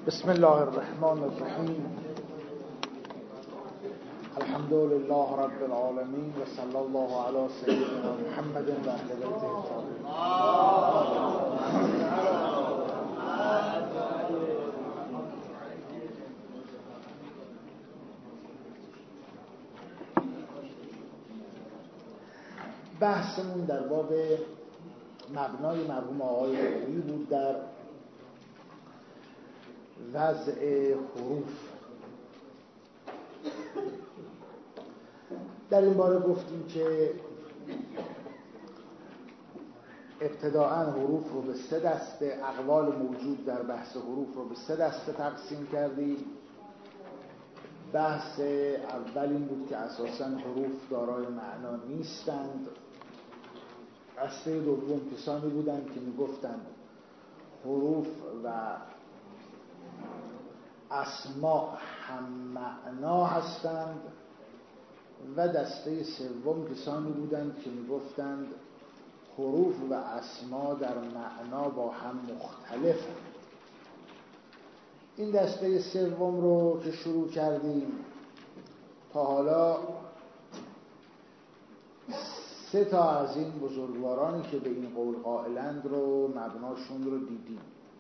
بسم الله الرحمن الرحیم. الحمد لله رب العالمین و صلی الله علی سیدنا محمد و اهل بیته الطاهرین. بحثمون در باب مبنای مرحوم آقای خویی بود در وضع حروف. در این باره گفتیم که ابتداءً حروف رو به 3 دسته، اقوال موجود در بحث حروف رو به 3 دسته تقسیم کردیم. بحث اول این بود که اساساً حروف دارای معنا نیستند. دسته دوم کسانی بودند که میگفتند حروف و اسماء هم معنا هستند و دسته سوم کسانی بودند که میگفتند حروف و اسماء در معنا با هم مختلفند. این دسته سوم رو که شروع کردیم تا حالا 3 تا از این بزرگوارانی که به این قول قائلند رو مبناشون رو دیدیم.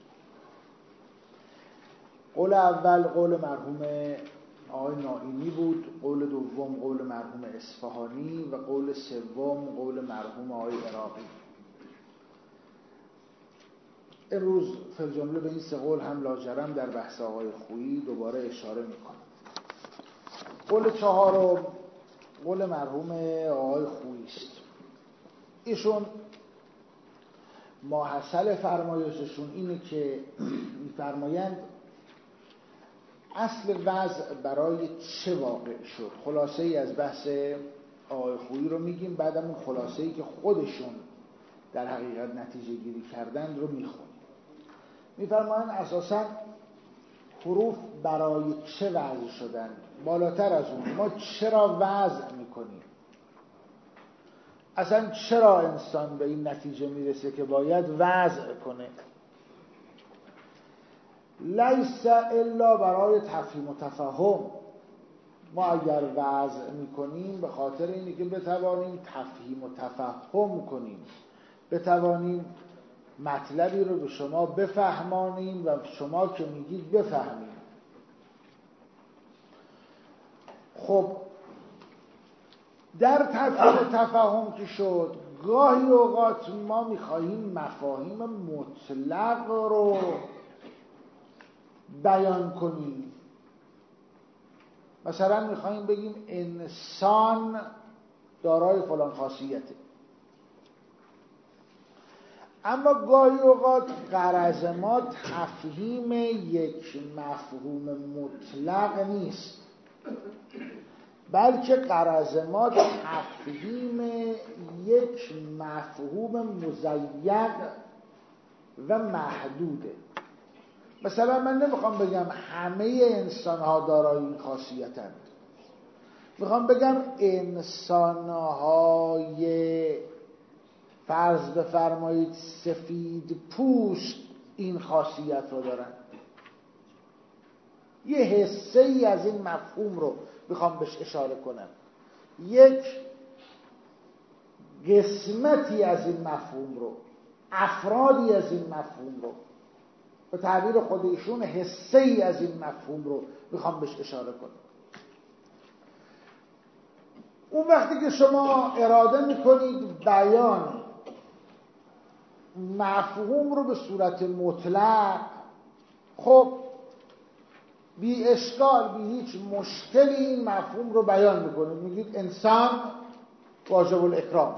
قول اول قول مرحوم آقای نائینی بود، قول دوم قول مرحوم اصفهانی و قول سوم قول مرحوم آقای عراقی. امروز فی الجمله به این 3 قول هم لاجرم در بحث آقای خویی دوباره اشاره میکنم. قول چهارم قول مرحوم آقای خویی است. ایشون ماحصل فرمایششون اینه که میفرمایند اصل وضع برای چه واقع شد. خلاصه ای از بحث آقای خویی رو میگیم، بعدم اون خلاصه ای که خودشون در حقیقت نتیجه گیری کردند رو میخونیم. میفرمایند اساساً حروف برای چه وضع شدن، بالاتر از اون ما چرا وضع میکنیم، اصلا چرا انسان به این نتیجه میرسه که باید وضع کنه. لیس الا برای تفهیم و تفهم. ما اگر وضع میکنیم به خاطر اینه که بتوانیم تفهیم و تفهم کنیم، بتوانیم مطلبی رو به شما بفهمانیم و شما که میگید بفهمیم. خب در تفهیم و تفهم که شد، گاهی اوقات ما میخواهیم مفاهیم مطلق رو بیان کنیم. مثلا میخوایم بگیم انسان دارای فلان خاصیته، اما گاهی اوقات غرض ما تفهیم یک مفهوم مطلق نیست، بلکه غرض ما تفهیم یک مفهوم مضیق و محدوده. مثلا من نمیخوام بگم همه انسان‌ها دارای این خاصیتند، میخوام بگم انسان‌های فرض بفرمایید سفید پوست این خاصیت رو دارن. یه حصه ای از این مفهوم رو میخوام بهش اشاره کنم، یک قسمتی از این مفهوم رو، افرادی از این مفهوم رو، به تعبیر خودشون حصه ای از این مفهوم رو میخوام بهش اشاره کنم. اون وقتی که شما اراده میکنید بیان مفهوم رو به صورت مطلق، خب بی اشکال بی هیچ مشکلی این مفهوم رو بیان میکنید، میگید انسان واجب الاکرام.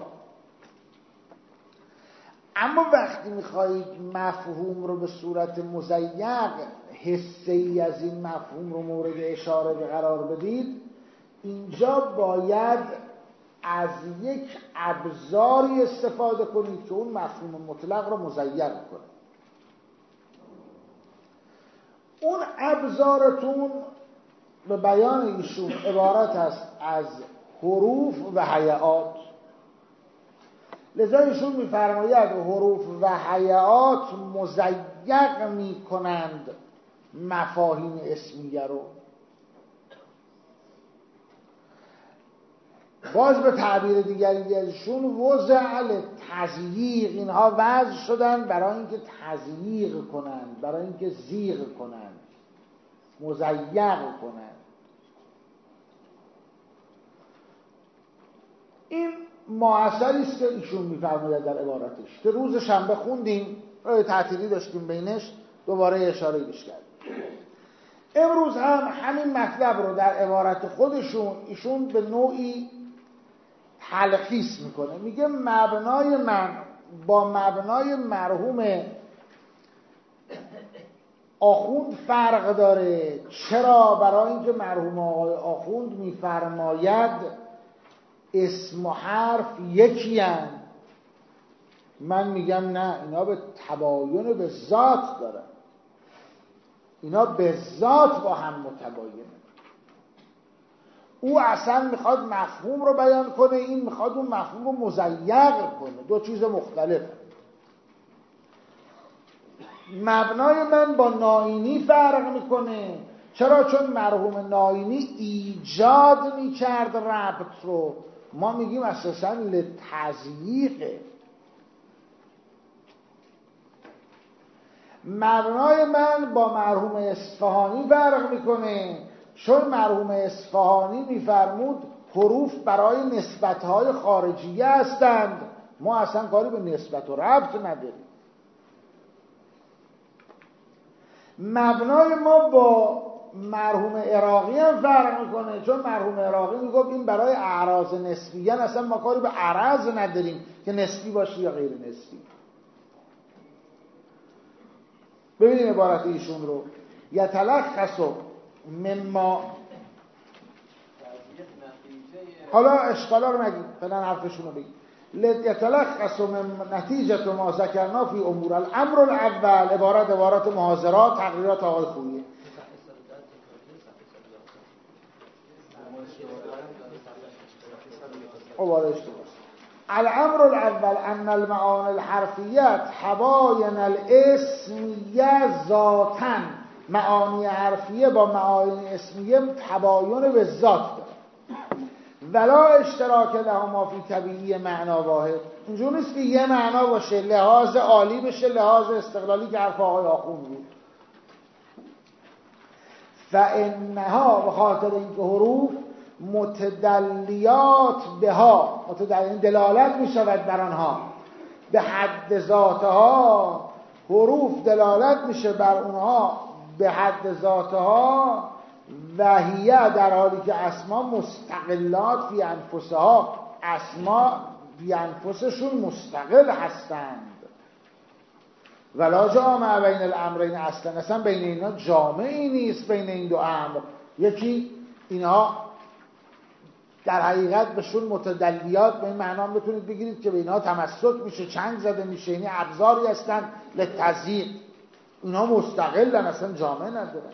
اما وقتی میخواهید مفهوم رو به صورت مضیق، حصه ای از این مفهوم رو مورد اشاره قرار بدید، اینجا باید از یک ابزاری استفاده کنید که اون مفهوم مطلق رو مضیق کنه. اون ابزارتون به بیان ایشون عبارت است از حروف و هیئات. لذا ایشون میفرماید حروف و هیئات مضیق میکنند مفاهیم اسمیه رو. باز به تعبیر دیگری ازشون وضع تزییق، اینها وضع شدن برای اینکه تزییق کنند، برای اینکه زیغ کنند، مزیق کنند. این معاصری است که ایشون می‌فرماید در عبارتش که روز شنبه خوندیم، راه تعطیلی داشتیم بینش، دوباره اشاره بهش کردیم. امروز هم همین مطلب رو در عبارت خودشون ایشون به نوعی تلخیص میکنه. میگه مبنای من با مبنای مرحوم آخوند فرق داره. چرا؟ برای اینکه مرحوم آقای آخوند میفرماید اسم و حرف یکی هن. من میگم نه، اینا به تباین به ذات دارن، اینا به ذات با هم متباینه. او اصلا میخواد مفهوم رو بیان کنه، این میخواد اون مفهوم رو مزیق کنه، دو چیز مختلف. مبنای من با ناینی فرق میکنه. چرا؟ چون مرحوم ناینی ایجاد میکرد ربط رو، ما میگیم اساسا لتضییقه. مبنای من با مرحوم اصفهانی فرق میکنه، چون مرحوم اصفهانی میفرمود حروف برای نسبت‌های خارجیه هستند، ما اصلا کاری به نسبت و ربط نداریم. مبنای ما با مرحوم عراقی هم فرق میکنه، چون مرحوم عراقی میگفت این برای اعراض نسبیه، اصلا ما کاری به اعراض نداریم که نسبی باشه یا غیر نسبی. ببینید عبارت ایشون رو، یتلخص مما، حالا اشکالا رو نگید، فعلا حرفشون رو بگید. یتلخص من نتیجه ما ذکرنا فی امور الامر الاول، عبارت محاضرات تقریرات آقای خوییه. الامر الاول ان المعانی الحرفیه تباین الاسمیه ذاتا، معانی حرفیه با معانی اسمیه تباین به ذات داره. ولا اشتراک لهما فی طبیعی معنا واحد، اینجور نیست که یه معنا باشه لحاظ عالی بشه لحاظ استقلالی که حرف آقای آخوند بود. فانها، به خاطر اینکه حروف متدلیات بها، دلالت می شود بر آنها، به حد ذاتها، حروف دلالت میشه بر اونها به حد ذاتها، وحیه در حالی که اسما مستقلات فی انفسها، اسما فی انفسشون مستقل هستند. ولا جامع بین الامرین، اصلا بین اینا جامعی نیست، بین این دو امر. یکی اینها در حقیقت بهشون متدلیات به این معنا بتونید بگیرید که به اینها تمسک میشه، چنگ زده میشه، یعنی ابزاری هستن لتضییق، اینها مستقلن، اصلا جامعه ندارن.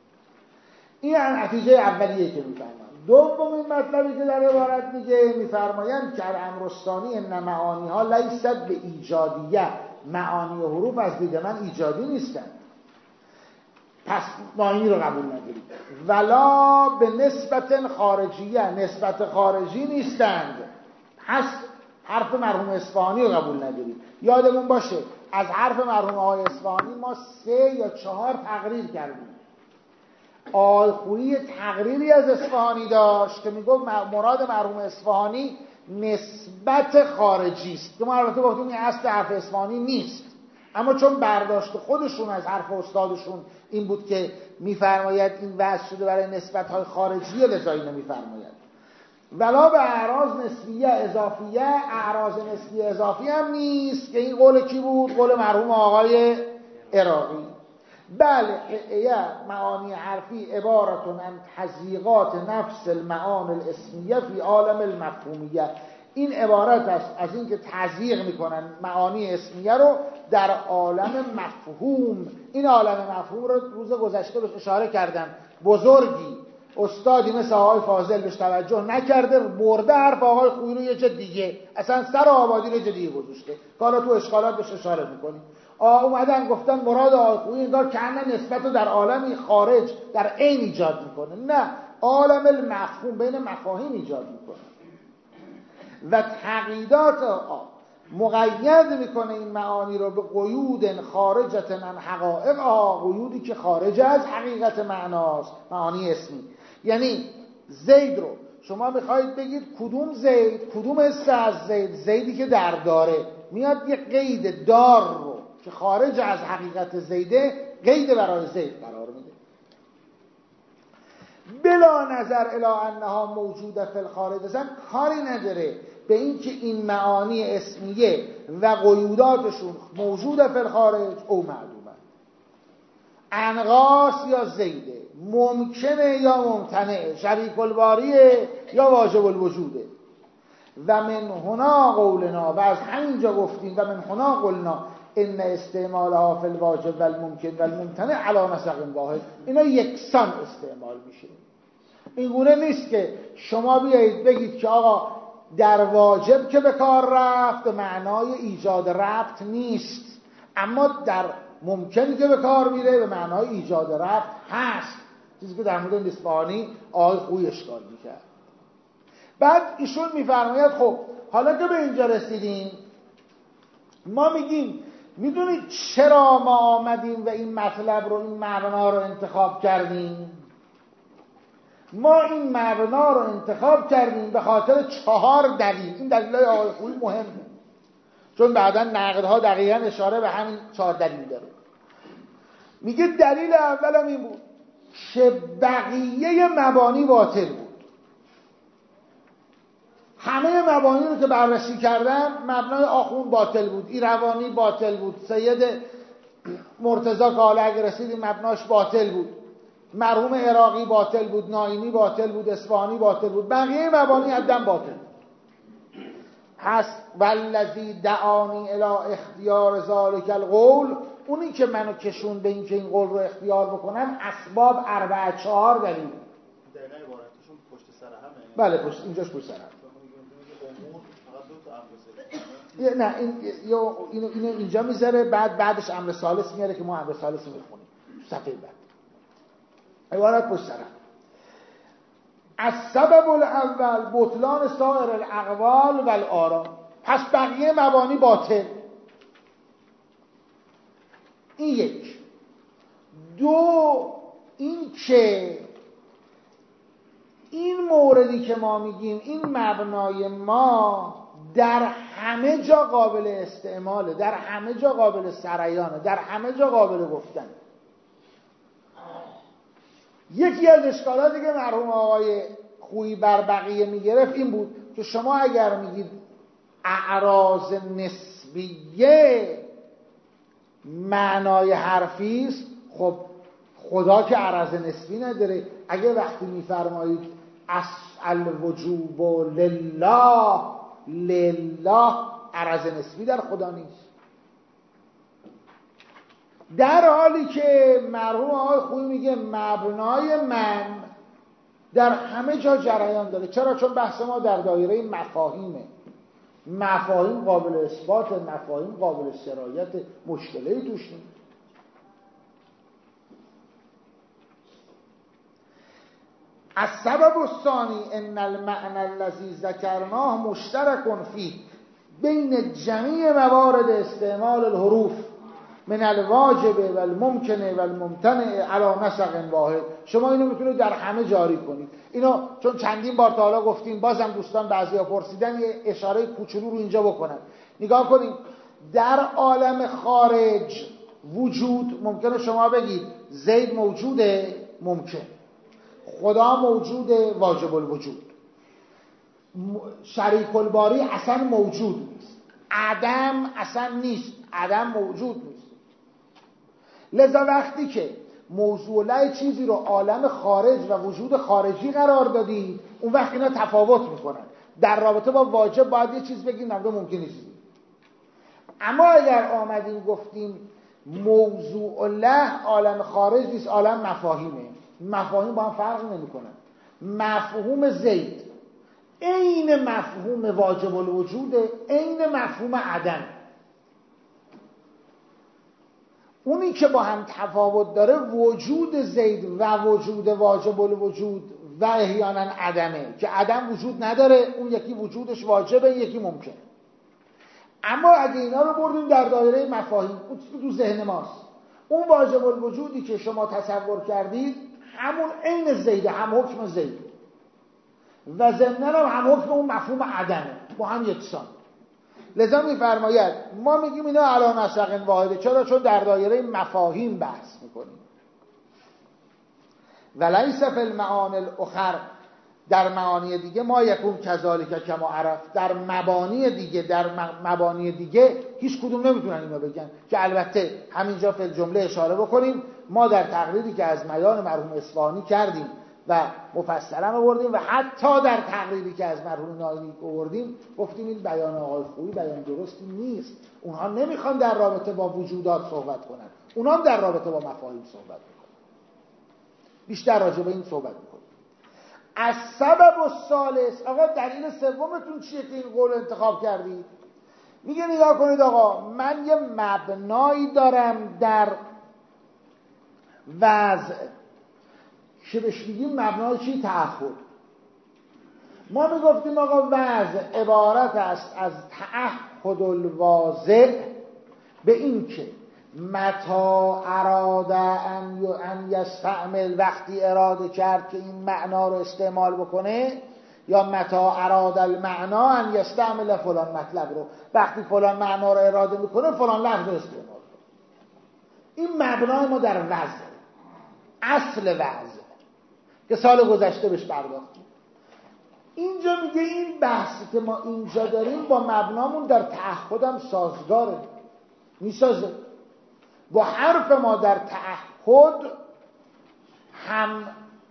این نتیجه اولیه که میفهمن. دومین مطلبی که در عبارت میگه، میفرمایند که الامر الثانی ان معانی ها لیست به ایجادیه، معانی و حروف از دید من ایجادی نیستن، پس ناینی رو قبول ندارید. ولا به نسبت خارجیه، نسبت خارجی نیستند، پس حرف مرحوم اصفهانی رو قبول ندارید. یادمون باشه از حرف مرحوم آقای اصفهانی ما 3 یا 4 تقریر کردیم. آقای خویی تقریری از اصفهانی داشت که میگفت مراد مرحوم اصفهانی نسبت خارجی است، که ما البته گفتیم این اصل حرف اصفهانی نیست، اما چون برداشت خودشون از حرف استادشون این بود که میفرماید این وضع شده برای نسبت‌های خارجی، لذا اینو میفرماید. ولا به اعراض نسبیه اضافیه، اعراض نسبیه اضافی هم نیست، که این قول کی بود؟ قول مرحوم آقای عراقی. بله معانی حرفی عبارتون عن تضییقات نفس المعانی الاسمیه فی عالم المفهومیه، این عبارت است از این که تضییق میکنن معانی اسمیه رو در عالم مفهوم. این عالم مفهوم رو روز گذشته بهش اشاره کردم، بزرگی استادی مثل آقای فاضل بهش توجه نکرده، برده حرف آقای خویی رو یه جا دیگه، اصلا سر آبادی رو یه جا دیگه گذاشته، که حالا تو اشکالات بهش اشاره میکنیم. اومدن گفتن مراد آقای خویی انگار کأن نسبت رو در عالمی خارج در عین ایجاد میکنه. نه، عالم المفهوم بین مفاهیم ایجاد میکنه و تقییدات مقید میکنه این معانی رو به قیود خارجة عن حقایق، قیودی که خارج از حقیقت معناست، معانی اسمی. یعنی زید رو شما میخواید بگید کدوم زید، کدوم حصه از زید، زیدی که در داره، میاد یک قید دار رو که خارج از حقیقت زیده قید برای زید قرار میده، بلا نظر الی انها موجوده فی الخارج. اصلا کاری نداره به این که این معانی اسمیه و قیوداتشون موجوده فی الخارج او معلومه، انقاص یا زیده، ممکنه یا ممتنعه، شریک الباریه یا واجب الوجوده. و من هنا قولنا، و از همینجا گفتیم و من هنا قلنا ان استعمالها فی الواجب و الممکن و الممتنع علی نسق واحد. اینا یکسان استعمال میشه. این گونه نیست که شما بیایید بگید که آقا در واجب که به کار رفت معنای ایجاد ربط نیست، اما در ممکن که به کار میره به معنای ایجاد ربط هست، چیزی که در مورد نسبانی آقای خویی اشکال میکرد. بعد ایشون میفرماید خب حالا که به اینجا رسیدیم، ما میگیم میدونید چرا ما آمدیم و این مطلب رو، این معنا رو انتخاب کردیم؟ ما این معنا رو انتخاب کردیم به خاطر 4 دلیل. این دلیل‌های آقای خویی مهمه، چون بعدا نقدها دقیقاً اشاره به همین 4 دلیل داره. میگه دلیل اولم این بود که بقیه مبانی باطل بود. همه مبانی رو که بررسی کردن، مبنای آخوند باطل بود، ایروانی باطل بود، سید مرتضی که حالا اگه رسیدیم مبناش باطل بود، مرحوم عراقی باطل بود، ناینی باطل بود، اصفهانی باطل بود، بقیه مبانی حداً باطل بود. پس والذی دعانی الی اختیار ذلک القول، اونی که منو کشون به این که این قول رو اختیار بکنم، اسباب 4 دلیل. دقیقاً عبارتشون پشت سر همه. بله پشت، اینجاش پشت سر هم. نه اینو اینجا میذاره، بعدش امر ثالث میاره که ما امر ثالث رو میخونیم صفحه بعد. عبارت پشت سر هم. السبب الاول بطلان سایر الاقوال و الاراء. پس بقیه مبانی باطل. این یک. 2 این که این موردی که ما میگیم، این مبنای ما در همه جا قابل استعماله، در همه جا قابل سریانه، در همه جا قابل گفتن. یکی از اشکالاتی که مرحوم آقای خویی بر بقیه میگرفت این بود که شما اگر میگید اعراض نسبیه معنای حرفی است، خب خدا که عرض نسبی نداره. اگه وقتی میفرمایید الوجوب لله، لله عرض نسبی در خدا نیست، در حالی که مرحوم آقای خویی میگه مبنای من در همه جا جریان داره. چرا؟ چون بحث ما در دایره مفاهیمه. مفاهیم قابل اثبات، مفاهیم قابل سرایت، مشکلی توش نیست. السبب الثانی ان المعنى الذي ذكرناه مشترك فيه بین جمیع موارد استعمال الحروف من الواجب و الممکن و الممتنع علی نسق واحد. شما اینو میتونید در همه جاری کنید. اینو چون چندین بار تا حالا گفتیم، بازم دوستان بعضیا پرسیدن، یه اشاره کوچولو رو اینجا بکنن. نگاه کنید، در عالم خارج وجود ممکنه شما بگید زید موجوده، ممکن، خدا موجوده، واجب الوجود، شریک الباری اصلا موجود نیست، عدم اصلا نیست، عدم موجود نیست. لذا وقتی که موضوع چیزی رو عالم خارج و وجود خارجی قرار دادید، اون وقت اینا تفاوت میکنن. در رابطه با واجب باید یه چیز بگیم، نمیده ممکن نیست. اما اگر آمدیم گفتیم موضوع له عالم خارج نیست، عالم مفاهیمه، مفاهیم با هم فرق نمیکنن. مفهوم زید عین مفهوم واجب الوجوده، عین مفهوم عدم. اونی که با هم تفاوت داره وجود زید و وجود واجب الوجود و احیانا عدمه، که عدم وجود نداره، اون یکی وجودش واجبه، یکی ممکنه. اما اگه اینا رو بردیم در دایره مفاهیم، اون تو ذهن ماست، اون واجب الوجودی که شما تصور کردید همون عین زیده، هم حکم زید و ضمناً هم حکم اون مفهوم عدمه، با هم یکسان. لذا میفرماید ما میگیم اینا علی نسق واحده. چرا؟ چون در دایره مفاهیم بحث میکنیم. ولیس فی المعانی الاخر، در معانی دیگه ما یکون کذالک کما عرف، در مبانی دیگه هیچ کدوم نمیتونن اینو بگن، که البته همینجا فی الجمله اشاره بکنیم ما در تقریری که از بیان مرحوم اصفهانی کردیم و مفصلا آوردیم و حتی در تقریری که از مرحوم نایمی آوردیم گفتیم این بیان آقای خویی بیان درستی نیست. اونها نمیخوان در رابطه با وجودات صحبت کنن، اونها هم در رابطه با مفاهیم صحبت میکنن. بیشتر راجع به این صحبت میکنن. از سبب الثالث، آقا دلیل سومتون چیه که این قول انتخاب کردید؟ میگه نگاه کنید آقا، من یه مبنایی دارم در وضع که بهش میگیم مبنای چی؟ تعهد. ما میگفتیم آقا وضع عبارت است از تعهد الواضع به این که متا اراده ان یستعمل، وقتی اراده کرد که این معنا رو استعمال بکنه، یا متا اراده المعنا ان یستعمل فلان مطلب رو، وقتی فلان معنا رو اراده میکنه فلان لفظ رو استعمال کنه. این مبنای ما در وضع، اصل وضع که سال گذشته بهش پرداختیم. اینجا میگه این بحثی که ما اینجا داریم با مبنامون در تعهدم سازگاره، میسازه. با حرف ما در تعهد هم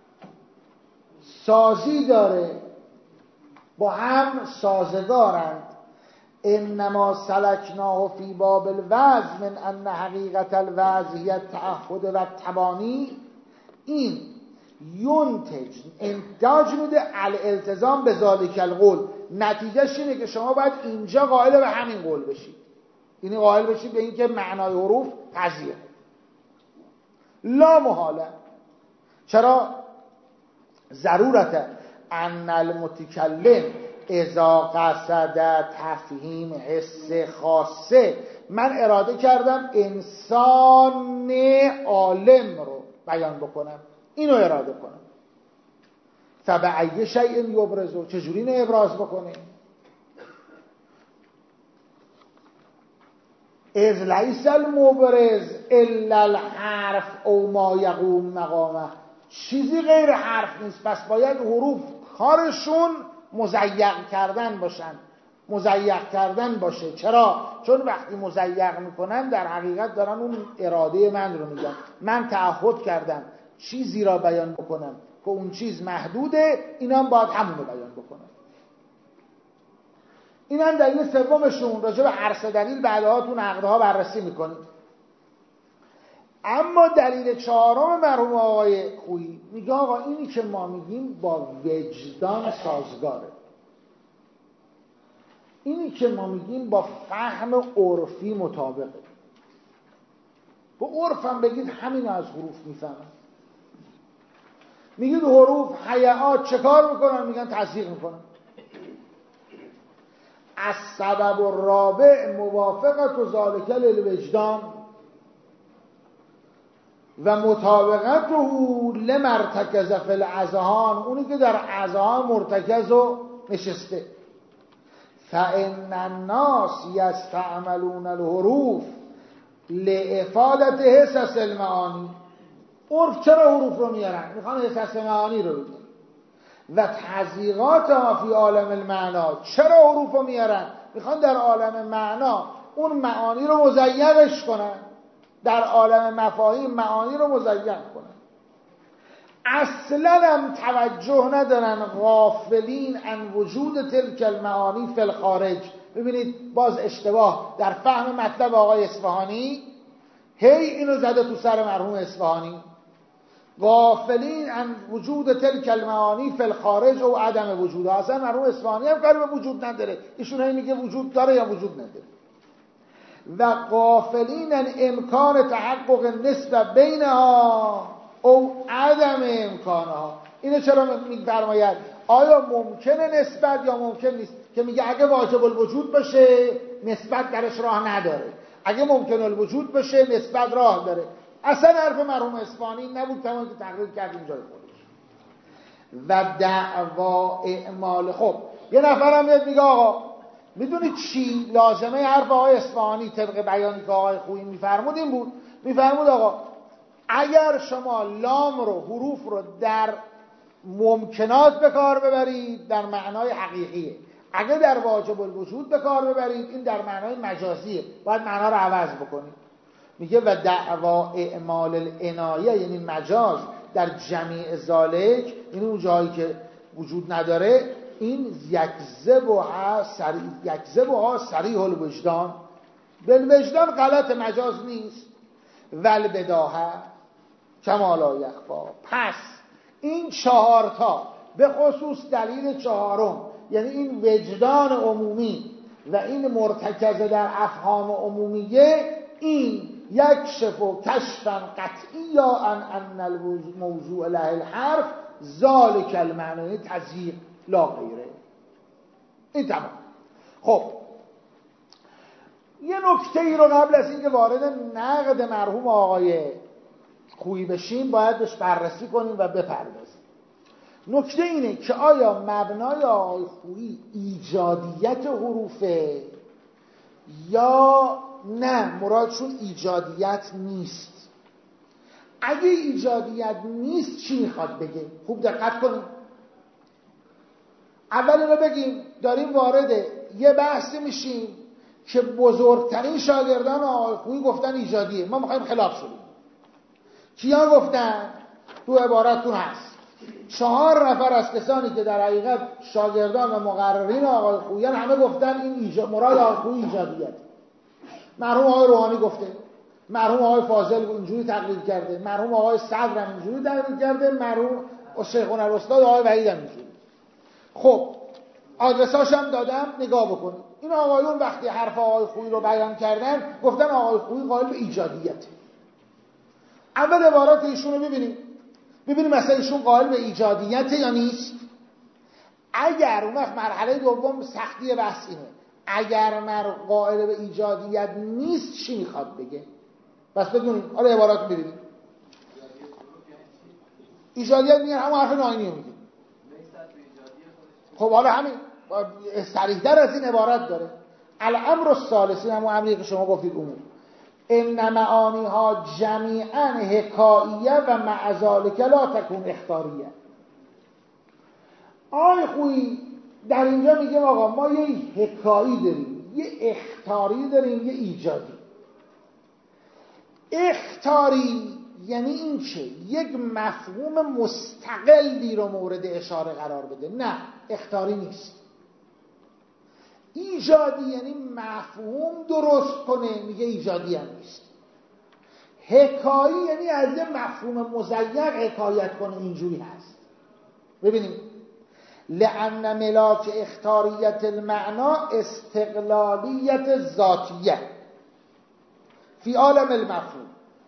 سازی داره، با هم سازگارند. انما سلکناه فی باب الوضع من ان حقیقت الوضع هی التعهد و التبانی. این ینتج، انتاج میده الالتزام به ذالک القول. نتیجهش اینه که شما باید اینجا قائل به همین قول بشید، یعنی قائل بشید به این که معنای حروف قضیه لا محاله. چرا؟ ضرورت ان المتکلم اذا قصد تفهیم حس خاصه، من اراده کردم انسان عالم رو بیان بکنم، اینو اراده کنم. فبأی شیء یبرزو، چجوری اینو ابراز بکنه؟ اذ لیس المبرز الا الحرف او ما یقوم مقامه، چیزی غیر حرف نیست، پس باید حروف کارشون مزیق کردن باشن، مزیق کردن باشه. چرا؟ چون وقتی مزیق میکنن در حقیقت دارن اون اراده من رو میگن. من تعهد کردم چیزی را بیان بکنم که اون چیز محدوده، اینا هم باید همون رو بیان بکنن. این هم دلیل سومشون. راجع به هر سه دلیل بعدها تو نقدها بررسی میکنیم. اما دلیل چهارم مرحوم آقای خویی میگه آقا اینی که ما میگیم با وجدان سازگاره، اینی که ما میگیم با فهم عرفی مطابقه. با عرف هم بگید همین از حروف میفهمن. میگید حروف حیات چه کار میکنن؟ میگن تصدیق میکنن. از سبب الرابع موافقت و ذالک للوجدان و مطابقته لمرتکز فی الاذهان، اونی که در اذهان مرتکز و نشسته. فان الناس یستعملون الحروف لافادت حسس المعانی. عرف چرا حروف رو میارن؟ میخوان حسس معانی رو بگن. و تضییقات ما فی عالم المعنا، چرا حروف رو میارن؟ میخوان در عالم معنا اون معانی رو مزیقش کنن، در عالم مفاهیم معانی رو مزیق کنن. اصلا هم توجه ندارن غافلین عن وجود تلک المعانی فی الخارج. ببینید باز اشتباه در فهم مطلب آقای اصفهانی، هی اینو زده تو سر مرحوم اصفهانی. غافلین عن وجود تلک المعانی فی الخارج او عدم وجودها. اصلا مرحوم اصفهانی هم کاری به وجود نداره، ایشون هی میگه وجود داره یا وجود نداره. و غافلین امکان تحقق نسبت بینها او عدم امکانها. اینو چرا می‌فرماید؟ آیا ممکنه نسبت یا ممکن نیست؟ که میگه اگه واجب الوجود باشه نسبت درش راه نداره، اگه ممکن الوجود باشه نسبت راه داره. اصلا حرف مرحوم اصفهانی نبود که تقریر کرد اینجای خودش. و دعوا اعمال. خب یه نفرم میاد میگه آقا میدونید چی لازمه حرف آقای اصفهانی طبق بیانی که آقای خویی میفرمود این بود، میفرمود آقا اگر شما لام رو حروف رو در ممکنات به کار ببرید در معنای حقیقیه، اگه در واجب الوجود به کار ببرید این در معنای مجازیه، باید معنا رو عوض بکنید. میگه و دعوا اعمال العنایه یعنی مجاز در جمیع ذالک، این اون جایی که وجود نداره، این یکذبها صریح الوجدان، بالوجدان غلط مجاز نیست. والبداهه کما لا یخفا. پس این چهارتا به خصوص دلیل چهارم یعنی این وجدان عمومی و این مرتکز در افهام عمومیه، این یکشف و کشفا قطعی یا ان الموضوع له الحرف ذالک المعنی تضییق لا غیره. این تمام. خب یه نکته ای رو قبل از اینکه وارد نقد مرحوم آقای خویی بشیم باید بهش بررسی کنیم و بپردازیم. نکته اینه که آیا مبنای آقای خویی ایجادیت حروفه یا نه مرادشون ایجادیت نیست؟ اگه ایجادیت نیست چی میخواد بگه؟ خوب دقت کنیم. اول اینو بگیم داریم وارد یه بحثی میشیم که بزرگترین شاگردان آقای خویی گفتن ایجادیه، ما میخوایم خلاف شدیم. کیا گفتن؟ تو عبارتون هست 4 نفر از کسانی که در حقیقت شاگردان و مقررین آقای خویی همه گفتن این مراد آقای خویی ایجادیت. مرحوم آقای روحانی گفته، مرحوم آقای فاضل اینجوری تقریر کرده، مرحوم آقای صدر هم اینجوری تقریر کرده، مرحوم شیخنا الاستاد آقای وحید هم اینجوری. خب آدرساش هم دادم نگاه بکنید. این آقایون وقتی حرف آقای خویی رو بیان کردن گفتن آقای خویی قائل به ایجادیت. اول عبارات ایشون رو ببینیم مثلا ایشون قائل به ایجادیت یا نیست. اگر اون وقت مرحله دوم سختی بحث اینه، اگر قائل به ایجادیت نیست چی میخواد بگه؟ بس بدونیم. حالا عبارات ببینیم. ایجادیت میگن همون حرف ناینی رو میگه. خب حالا همین صریح‌تر از این عبارت داره. الامر الثالث، همون امری که شما گفتید عموم، ان معانیها جمیعا حکاییه و مع ذلک لا تکون اختاریه. آقای خویی در اینجا میگه آقا ما یه حکایی داریم، یه اختاری داریم، یه ایجادی. اختاری یعنی این که یک مفهوم مستقلی رو مورد اشاره قرار بده. نه، اختاری نیست. ایجادی یعنی مفهوم درست کنه، میگه ایجادی هم نیست. حکایی یعنی از یه مفهوم مزیق حکایت کنه، اینجوری هست. ببینیم لأن ملاک اختاریت المعنا استقلالیت ذاتیه فی عالم المفهوم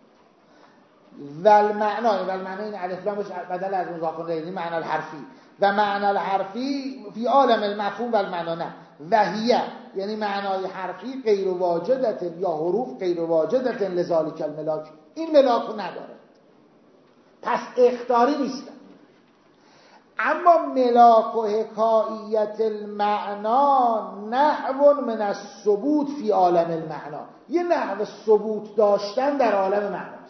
و المعنی این الف لامش بدل از مضاف الیه معنی الحرفی و معنی الحرفی فی عالم المفهوم و المعنی نه وحیه یعنی معنای حرفی غیر واجدت یا حروف غیر واجدت لذالک الملاک. این ملاک نداره، پس اختاری نیستن. اما ملاک و حکاییت المعنا نحو من الثبوت فی عالم المعنا، یه نحو ثبوت داشتن در عالم معناست.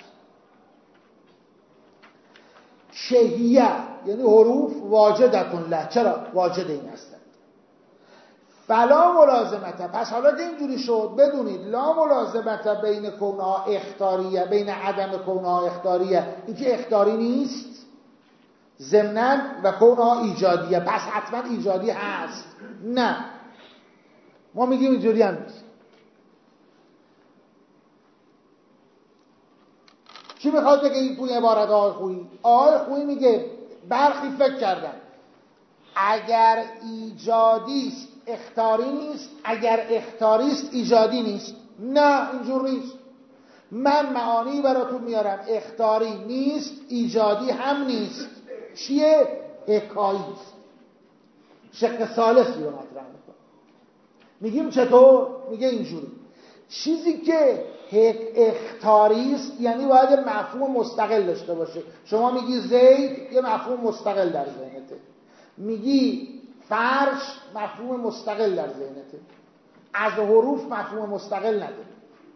شهیه یعنی حروف واجدتون له، چرا واجد این هستند. فلا ملازمت، پس حالا که اینجوری شد بدونید لا ملازمت بین کونها اختاریه بین عدم کونها اختاریه، این که اختاری نیست ضمناً و کونها ایجادیه، پس حتما ایجادی هست. نه، ما میگیم اینجوری هم نیست. چی میخواد بگه این توی عبارت آقای خویی؟ آقای خویی میگه برخی فکر کردن اگر ایجادی است اختاری نیست، اگر اختاری است ایجادی نیست. نه اینجور نیست. من معانی براتون میارم اخطاری نیست، ایجادی هم نیست. چیه؟ حکایی است. شق ثالثی رو مطرح میکنه. میگیم چطور؟ میگه اینجوری: چیزی که اخطاری است یعنی باید مفهوم مستقل داشته باشه. شما میگی زید، یه مفهوم مستقل در ذهنته. میگی فرش، مفهوم مستقل در ذهنته. از حروف مفهوم مستقل نداره.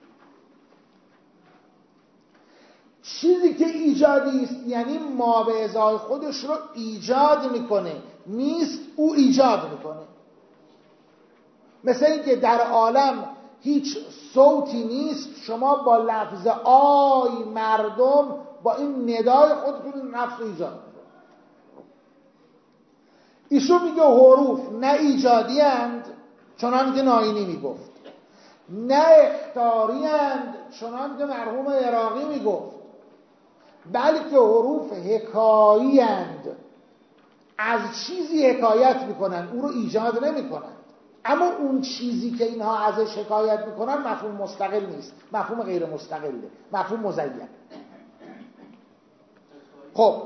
چیزی که ایجادی است یعنی ما به ازای خودش رو ایجاد میکنه، نیست او ایجاد میکنه. مثل این که در عالم هیچ صوتی نیست، شما با لفظ آی مردم با این ندای خودتون نفس ایجاد میکنه. ایشون میگه حروف نه ایجادی اند چنان که ناینی میگفت، نه اخطاری اند چنان که مرحوم عراقی میگفت، بلکه حروف حکایی اند. از چیزی حکایت میکنن، او رو ایجاد نمیکنن. اما اون چیزی که اینها ازش حکایت میکنن مفهوم مستقل نیست، مفهوم غیر مستقله، مفهوم مزین. خب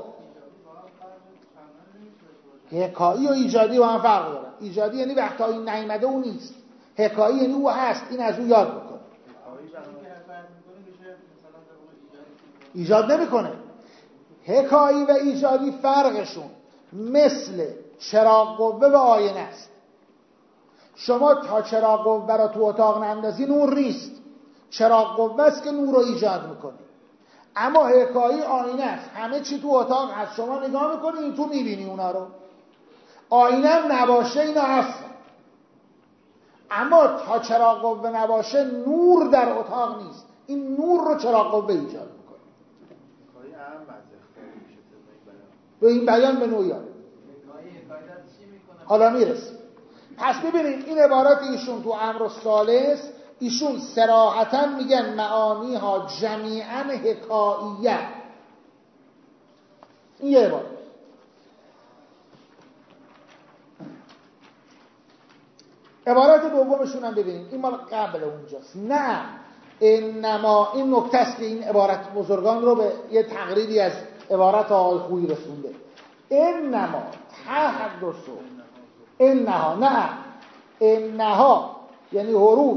حکایی و ایجادی با هم فرق دارن. ایجادی یعنی وقتی این نیامده اون نیست، حکایی یعنی او هست، این از او یاد میکنه. ایجاد نمیکنه. حکایی و ایجادی فرقشون مثل چراغ قوه و آینه است. شما تا چراغ قوه را تو اتاق نندازی نور نیست، چراغ قوه است که نور رو ایجاد میکنه. اما حکایی آینه است، همه چی تو اتاق هست، شما نگاه میکنی این تو میبینی اونا رو. آینه هم نباشه اینا هست، اما تا چراغ قوه نباشه نور در اتاق نیست. این نور رو چراغ قوه ایجاد میکنه. به این بیان به نوعی حالا میرسیم. پس ببینید این عبارات ایشون تو امر الثالث، ایشون صراحتا میگن معانی ها جمیعا حکاییه. این یه عبارت. عبارت دومشون هم ببینید، این مال قبل اونجاست. نه انما، این نکته است که این عبارت بزرگان رو به یه تقریری از عبارت آقای خویی رسونده. انما تحدث، انها، نه انها یعنی حروف،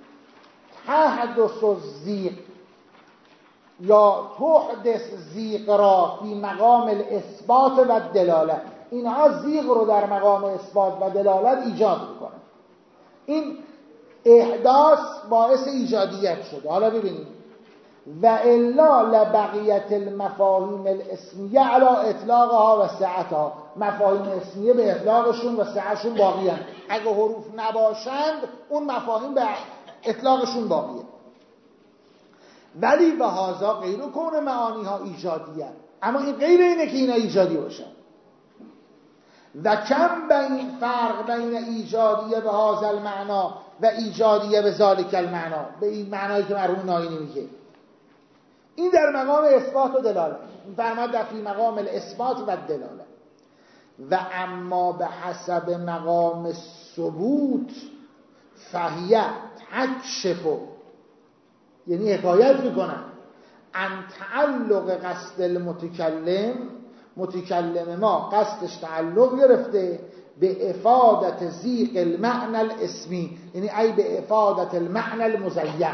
تحدث الزیق یا تحدث زیق را فی مقام الاثبات و دلالت. اینها زیق رو در مقام اثبات و دلالت ایجاد میکنه. این احداث باعث ایجادیت شده. حالا ببینید: و الا لبقیت المفاهیم الاسمیه علی اطلاقها و سعتها. مفاهیم اسمیه به اطلاقشون و سعتشون باقی هستند. اگه حروف نباشند اون مفاهیم به اطلاقشون باقیه. ولی به هذا غیر کون معانی ها ایجادیه، اما این غیر اینه که اینا ایجادی باشن. و کم بین فرق بین ایجادیه به هذا المعنا و ایجادیه به ذالک المعنا، به این معنایی که مرحوم ناینی میگه. این در مقام اثبات و دلالت، فرماد در فی مقام الاثبات و دلالت. و اما به حسب مقام ثبوت فهیه تکشف، یعنی حکایت میکنن ان تعلق قصد المتکلم، متکلم ما قصدش تعلق گرفته به افادت زیق المعنى الاسمی، یعنی ای به افادت المعنى المزین.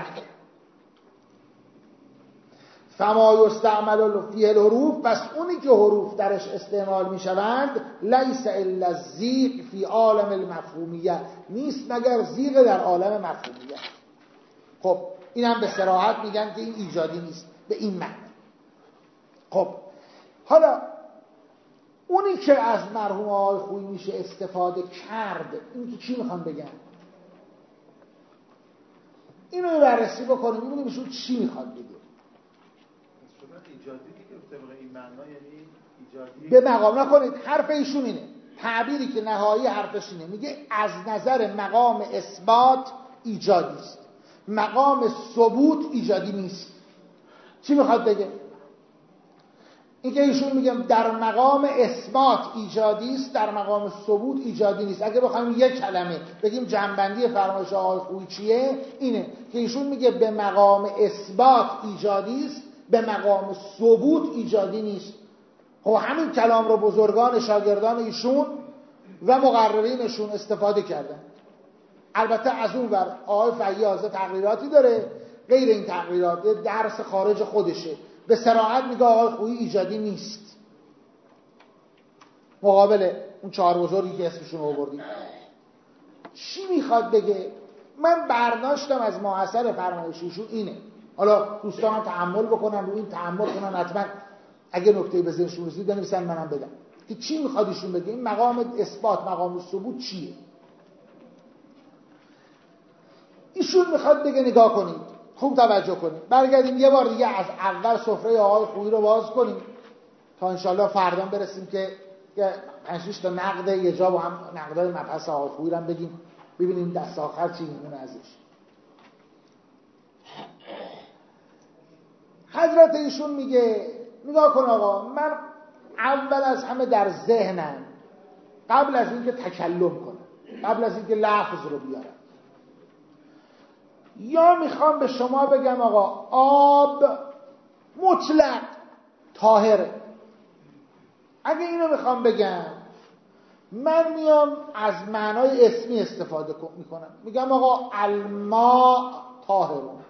فما یستعمل فیه الحروف، پس اونی که حروف درش استعمال میشوند لیس الا الزیق فی عالم المفهومیه، نیست مگر زیق در عالم مفهومیه. خب این هم به صراحت میگن که این ایجادی نیست به این معنی. خب حالا اونی که از مرحوم آقای خویی میشه استفاده کرد، این که چی میخوان بگن؟ اینو بررسی بکنیم ببینیم ایشون چی میخواد بگه. ایجادی دیگه طبق این معنا یعنی ایجادی به مقام نکنید. حرف ایشون اینه، تعبیری که نهایی حرفش اینه، میگه از نظر مقام اثبات ایجادی است، مقام ثبوت ایجادی نیست. چی میخواد بگه؟ این که ایشون میگم در مقام اثبات ایجادی است، در مقام ثبوت ایجادی نیست. اگه بخوایم یک کلمه بگیم جنبندی فرمایش آقای خویی چیه، اینه که ایشون میگه به مقام اثبات ایجادی است، به مقام ثبوت ایجادی نیست. خب همین کلام رو بزرگان شاگردان ایشون و مقررینشون استفاده کردن. البته از اون ور آقای فیاض تقریراتی داره، غیر این تقریرات درس خارج خودشه. به صراحت میگه آقای خویی ایجادی نیست، مقابل اون چهار بزرگی که اسمشون رو آوردیم. چی میخواد بگه؟ من برداشتم از ماثر فرمایشیشون اینه. حالا دوستان هم تأمل بکنن، رو این تأمل کنن، حتما اگه نکته به ذهنشون رسید بنویسن منم بدم که چی میخواد ایشون بگه. این مقام اثبات، مقام ثبوت چیه؟ ایشون میخواد بگه نگاه کنید، خوب توجه کنید، برگردیم یه بار دیگه از اول سفره آقای خویی رو باز کنیم تا انشالله فردا برسیم که 5-6 تا نقد یه جا با هم نقدای مبحث آقای خویی رو هم بگیم، ببینیم دست آخر چی میمونه ازش. حضرت ایشون میگه نگاه کن آقا، من اول از همه در ذهنم قبل از اینکه تکلم کنم، قبل از اینکه لفظ رو بیارم، یا میخوام به شما بگم آقا آب مطلق طاهره. اگه اینو میخوام بگم، من میام از معنای اسمی استفاده میکنم، میگم آقا الماء طاهرون.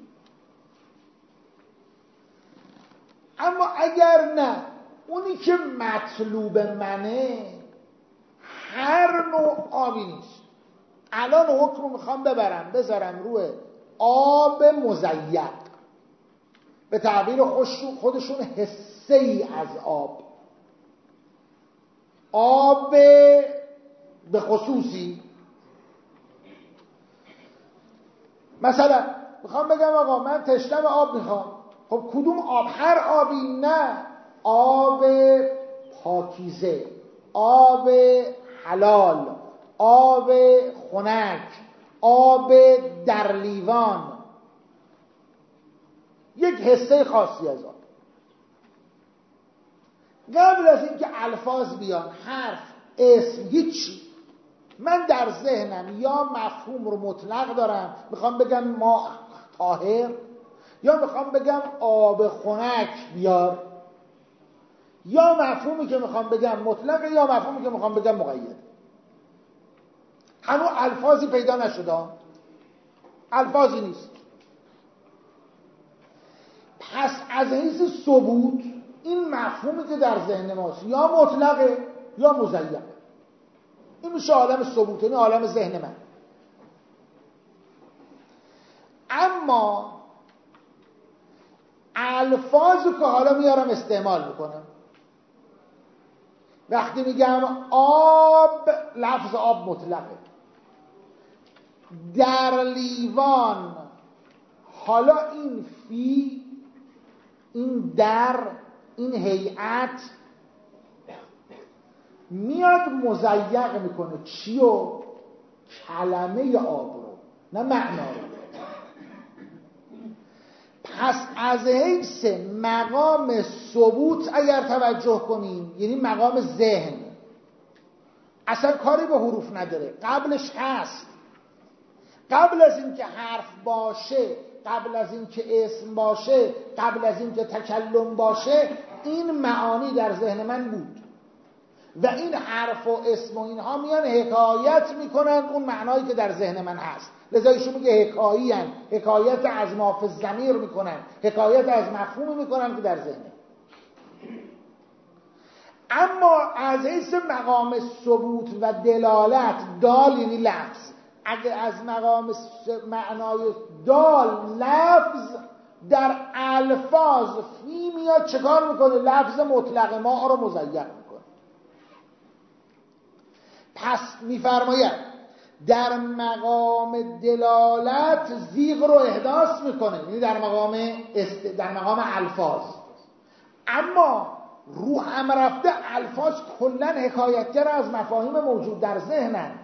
اما اگر نه، اونی که مطلوب منه هر نوع آبی نیست. الان حکم رو میخوام بذارم روی آب مزیق، به تعبیر خودشون حصه ای از آب به خصوصی. مثلا میخوام بگم آقا من تشنم آب میخوام، خب کدوم آب؟ هر آبی؟ نه، آب پاکیزه، آب حلال، آب خنک، آب در لیوان، یک حصه خاصی از آب. قبل از اینکه الفاظ بیان، حرف، اسم، هیچی، من در ذهنم یا مفهوم رو مطلق دارم، میخوام بگم ما طاهر، یا میخوام بگم آب خنک بیار، یا مفهومی که میخوام بگم مطلقه، یا مفهومی که میخوام بگم مقید. هنوز الفاظی پیدا نشده، الفاظی نیست. پس از حیث ثبوت این مفهومی که در ذهن ماست یا مطلقه یا مزیقه. این میشه عالم ثبوت، این عالم ذهن من. اما الفاظی که حالا میارم استعمال میکنم، وقتی میگم آب، لفظ آب مطلقه، در لیوان، حالا این فی، این در، این هیئت میاد مزیق میکنه چیو؟ کلمه آب رو، نه معنا رو. پس از حیث مقام ثبوت اگر توجه کنیم، یعنی مقام ذهن، اصلا کاری به حروف نداره، قبلش هست. قبل از اینکه حرف باشه، قبل از اینکه اسم باشه، قبل از اینکه تکلم باشه، این معانی در ذهن من بود و این حرف و اسم و اینها میان حکایت میکنن اون معنایی که در ذهن من هست. لذا ایشون میگه حکایی هن، حکایت از ما فی الضمیر میکنن، حکایت از مفهومی میکنن که در ذهنه. اما از حیث مقام ثبوت و دلالت، دال یعنی لفظ، اگه از مقام معنای دال لفظ در الفاظ فی میاد چکار میکنه؟ لفظ مطلق ما رو مزیق میکنه. پس میفرماید در مقام دلالت زیغ رو احداث میکنه، یعنی در مقام الفاظ. اما رو هم رفته الفاظ کلن حکایتگر از مفاهیم موجود در ذهنند.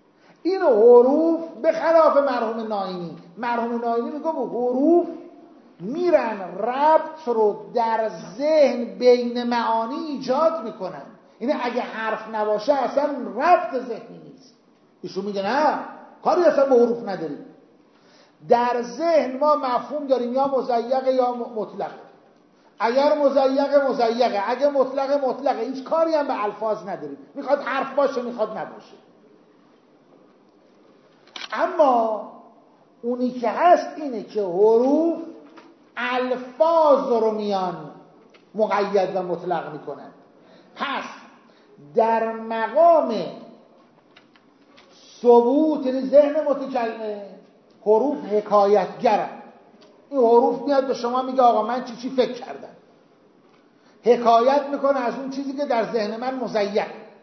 این حروف به خلاف مرحوم ناینی، مرحوم ناینی میگه حروف میرن ربط رو در ذهن بین معانی ایجاد میکنن. اینه اگه حرف نباشه اصلا ربط ذهنی نیست. ایشون میگه نه، کاری اصلا به حروف نداریم. در ذهن ما مفهوم داریم، یا مزیقه یا مطلقه. اگر مزیقه، اگه مطلقه، هیچ کاری هم به الفاظ نداریم. میخواد حرف باشه، میخواد نباشه. اما اونی که هست اینه که حروف الفاظ رو میان مقید و مطلق میکنن. پس در مقام ثبوت، یعنی ذهن متکلم، حروف حکایتگرن. این حروف میاد به شما میگه آقا من چی فکر کردم، حکایت میکنه از اون چیزی که در ذهن من مزین.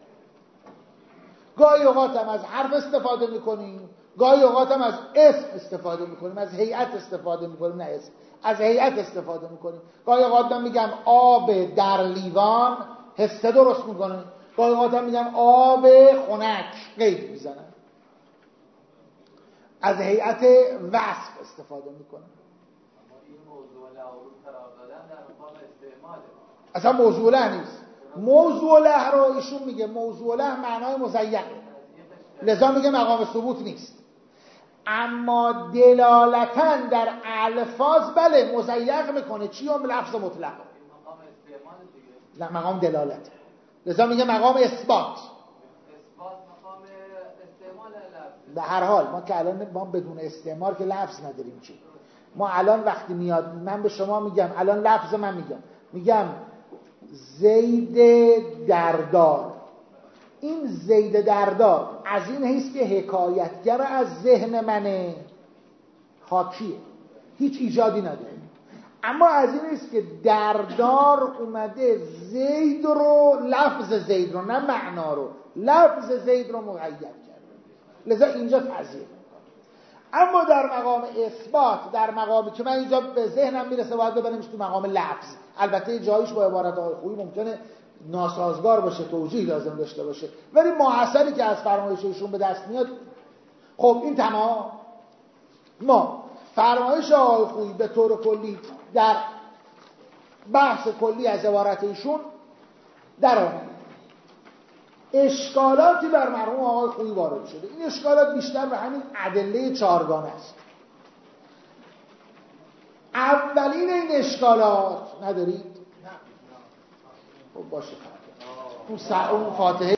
گاهی اوقات هم از حرف استفاده میکنیم، گاهی اوقات هم از اسم استفاده میکنیم، از هیئت استفاده میکنیم، نه اسم، از هیئت استفاده میکنیم. گاهی اوقات هم میگم آب در لیوان، حسه درست میکنه. گاهی اوقات هم میگم آب خنک، قید میزنم. از هیئت وصف استفاده میکنه. این موضوع له رو قرار دادن در مقام استعماله. اصلا موضوع له نیست. موضوع له رو ایشون میگه موضوع له معنای مزیقه، لذا میگه مقام ثبوت نیست. اما دلالتاً در الفاظ بله مزیق میکنه. چی هم؟ لفظ مطلق. مقام استعمال دیگه. نه، مقام دلالت. لذا میگه مقام اثبات. مقام استعمال لفظ. به هر حال ما که الان ما بدون استعمال که لفظ نداریم. چی ما الان وقتی میاد من به شما میگم، الان لفظ من میگم زید دردار، این زید دردار از این حیث که حکایتگر از ذهن منه، حاکیه، هیچ ایجادی نداره. اما از این حیث که دردار اومده زید رو، لفظ زید رو، نه معنا رو، لفظ زید رو مقید کرده، لذا اینجا تضییع میکنه. اما در مقام اثبات، در مقامی که من اینجا به ذهنم میرسه باید ببریمش تو مقام لفظ. البته جایش با عبارت‌های خوبی ممکنه ناسازگار باشه، توجیه لازم داشته باشه، ولی محصلی که از فرمایششون به دست میاد. خب این تمام. ما فرمایش آقای خویی به طور کلی در بحث کلی از عبارت ایشون در آمد. اشکالاتی بر مرحوم آقای خویی وارد شده. این اشکالات بیشتر به همین ادله چهارگانه است. اولین این اشکالات ندارید؟ خب باشه. اون فاتحه